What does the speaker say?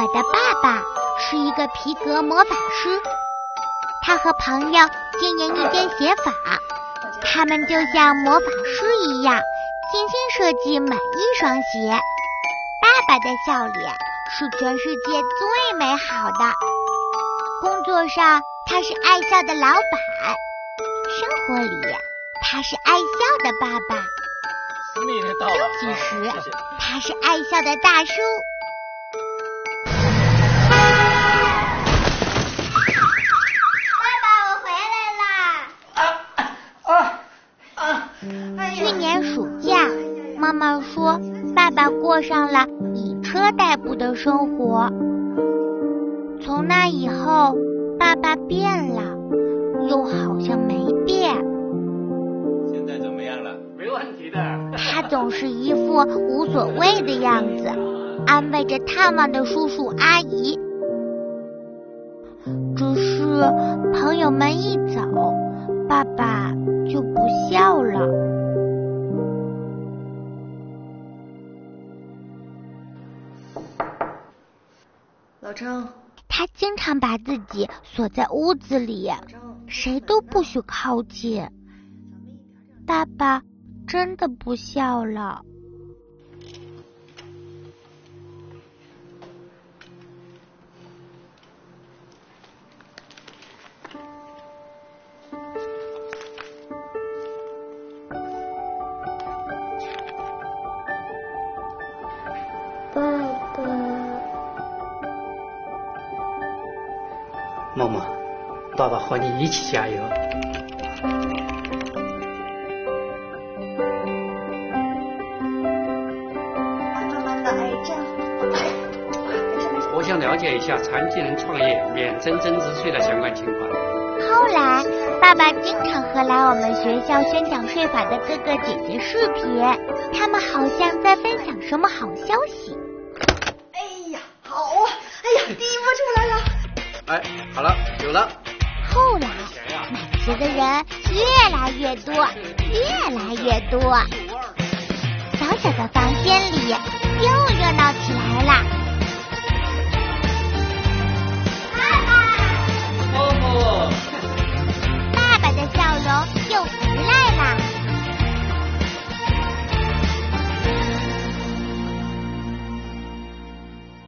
的爸爸是一个皮革魔法师，他和朋友经营一间鞋坊，他们就像魔法师一样精心设计每一双鞋。爸爸的笑脸是全世界最美好的。工作上他是爱笑的老板，生活里他是爱笑的爸爸，休息时他是爱笑的大叔。去年暑假，妈妈说爸爸过上了以车代步的生活。从那以后，爸爸变了，又好像没变。 现在怎么样了？没问题的。 他总是一副无所谓的样子，安慰着探望的叔叔阿姨。只是朋友们一走，爸爸就不笑了。 老张， 他经常把自己锁在屋子里，谁都不许靠近。爸爸真的不笑了。 默默，爸爸和你一起加油。 妈妈的癌症， 我想了解一下残疾人创业免蒸蒸日税的相关情况。 后来，爸爸经常和来我们学校宣讲税法的哥哥姐姐视频，他们好像在分享什么好消息。 哎呀，好啊！哎呀，第一波出来了。 哎，好了，有了。 后来，买鞋的人越来越多，越来越多。小小的房间里又热闹起来了。